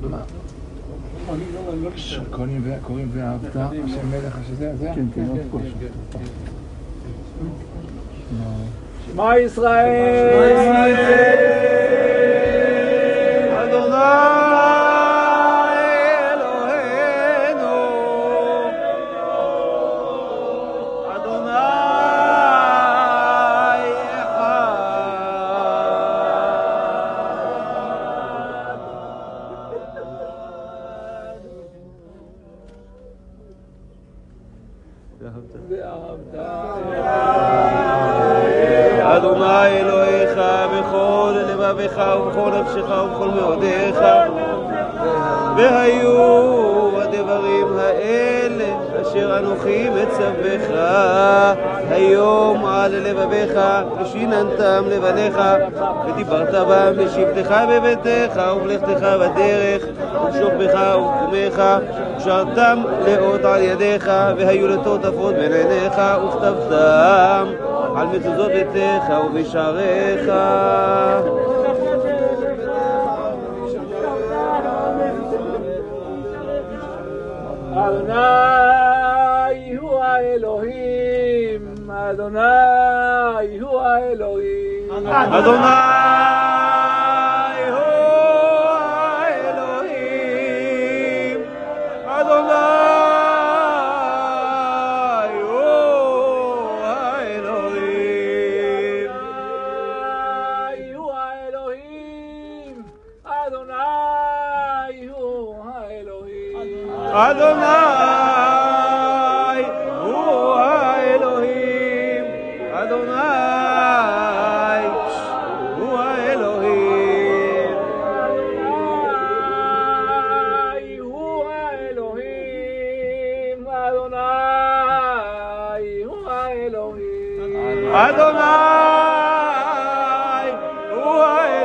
קוראים ואהבת, השם מלך, השם זה? כן, כן, שמע ישראל, אדוני אלוהינו, אדוני אדוני אלוהיך בכל לבביך ובכל נפשך ובכל מאודיך. והיו הדברים האלה אשר אנוכי מצווך היום על לבביך, ושיננתם לבניך, ודיברת בם בשבתך בביתך ובלכתך בדרך, ובשוכבך ובקומך, ושרתם לאות על ידיך, והיו לטוטפות בין עיניך, וכתבתם על מזוזות ביתך ובשעריך. אדוני הוא האלוהים, אדוני הוא האלוהים, אדוני הוא האלוהים, אדוני אדוני הוא האלוהים, אדוני הוא האלוהים, אדוני הוא האלוהים, אדוני הוא האלוהים, אדוני הוא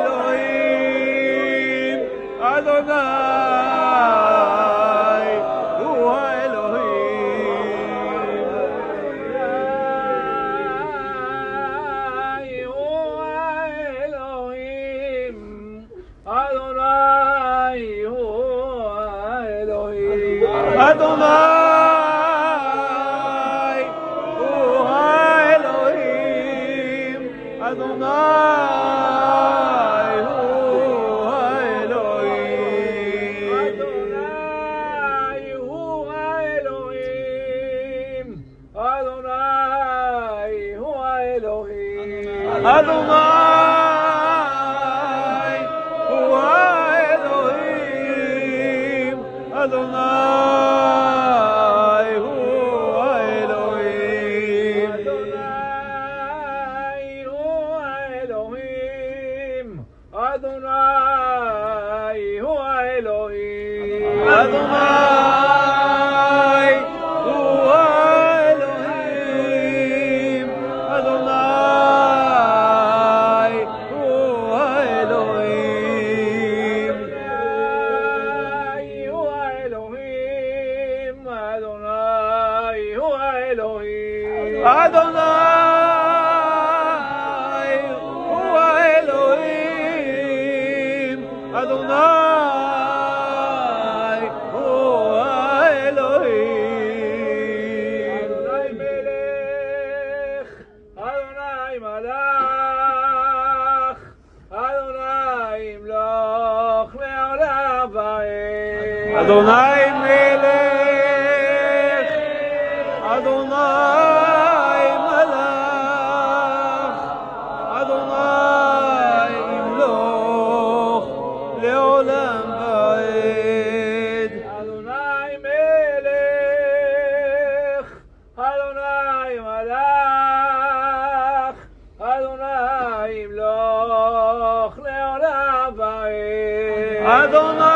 האלוהים, אדוני אדוני הוא האלוהים, אדוני הוא האלוהים, אדוני הוא האלוהים, אדוני הוא האלוהים, אדוני הוא האלוהים, אדוני אדוני מלך, אדוני מלך, אדוני ימלוך לעולם ועד. אדוני מלך, אדוני מלך, אדוני ימלוך לעולם ועד. אדוני